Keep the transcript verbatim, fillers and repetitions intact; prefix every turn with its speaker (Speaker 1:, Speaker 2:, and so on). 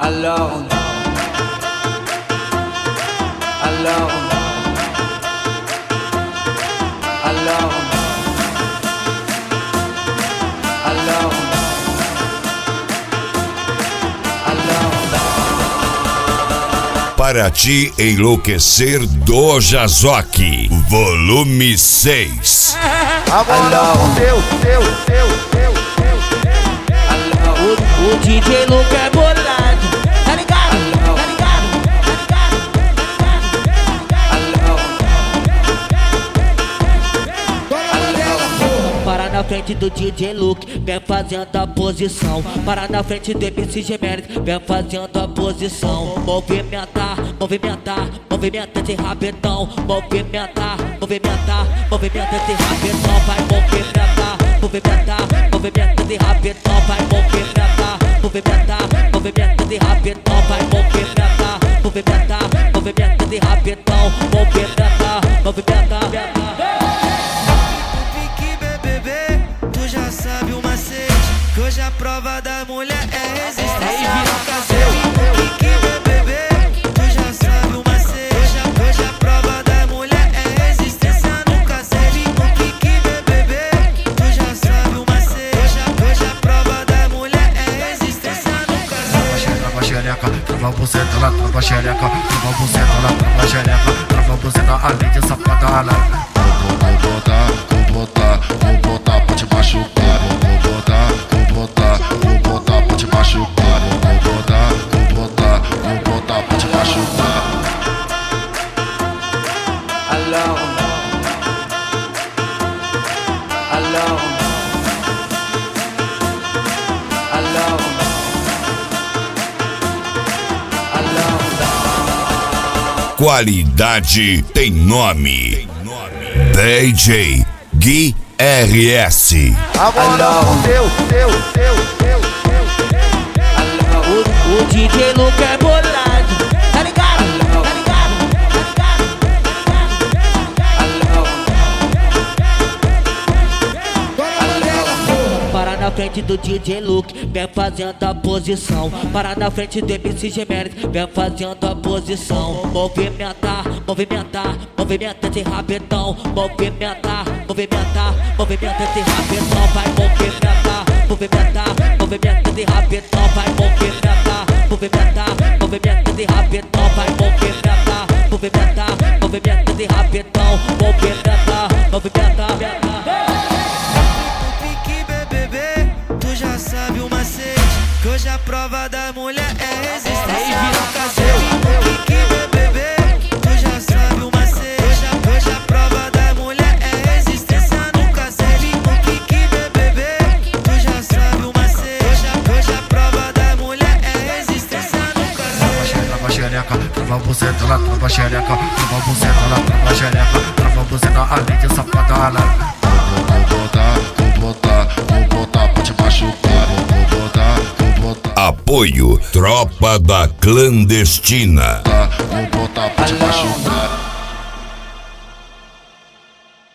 Speaker 1: Alors, alors, alors, alors, alors.
Speaker 2: Para te enlouquecer do Jazoque, volume seis.
Speaker 3: A bola fudeu, deu, deu, deu, deu.
Speaker 1: O, o D J Luke é bolado, tá ligado? Tá ligado? Tá ligado? Para na frente do D J Luke, vem fazendo a posição. Para na frente do M C Genérico, vem fazendo a posição. Movimentar, movimentar, movimenta de rabetão. Movimentar, movimentar, movimenta de rabetão. Vai movimentar, movimentar, movimenta de rabetão. Vai movimentar, movimentar, movimenta de rabetão. Vai movimentar, movimentar, movimenta de rabetão. Movimentar, movimentar.
Speaker 4: Sabe o macete, que hoje a prova da mulher é resistência no caseiro. Kiki, bebê, tu já sabe o macete, hoje a, hoje a prova da mulher é resistência no caseiro. Kiki, bebê, tu já sabe o macete, hoje a, hoje a prova da mulher é resistência no caseiro.
Speaker 5: Trava xereca, trava buceta, ela trava xereca, trava buceta, ela trava xereca, trava buceta, além de safada, ela. Vou botar, vou botar, vou botar pra te machucar. Vou botar, vou botar, vou botar pra te machucar. Vou botar, vou botar, vou botar pra te machucar.
Speaker 1: Alors, alors, alors, alors.
Speaker 2: Qualidade tem nome. D J Gui R S.
Speaker 3: A bola fudeu, deu, deu, deu, deu.
Speaker 1: O, o D J Luke é bolado, tá ligado? Tá ligado? Tá ligado? Para na frente do D J Luke, vem fazendo a posição. Para na frente do M C Genérico, vem fazendo a posição. Movimentar, movimentar, movimenta de rabetão. Movimentar, movimentar, movimenta de rabetão. Vai movimentar, movimentar, movimenta de rabetão. Vai movimentar, movimentar, movimenta de rabetão. Vai movimentar, movimentar, movimenta de rabetão. Movimentar, movimentar.
Speaker 4: Tu já sabe o macete, que hoje a prova da mulher é resistência no caseiro. Kiki, bebê, tu já sabe o macete, hoje a, hoje a prova da mulher é resistência no caseiro. Kiki, bebê, tu já sabe o macete, hoje a, hoje a prova da mulher é resistência no caseiro.
Speaker 5: Trava xereca, trava buceta, ela trava xereca, trava buceta, ela trava xereca, trava buceta, além de safada, ela. Vou botar, vou botar, vou botar pra te machucar. Vou botar, vou botar.
Speaker 2: Apoio Tropa da Clandestina.
Speaker 5: Vou botar pra te machucar.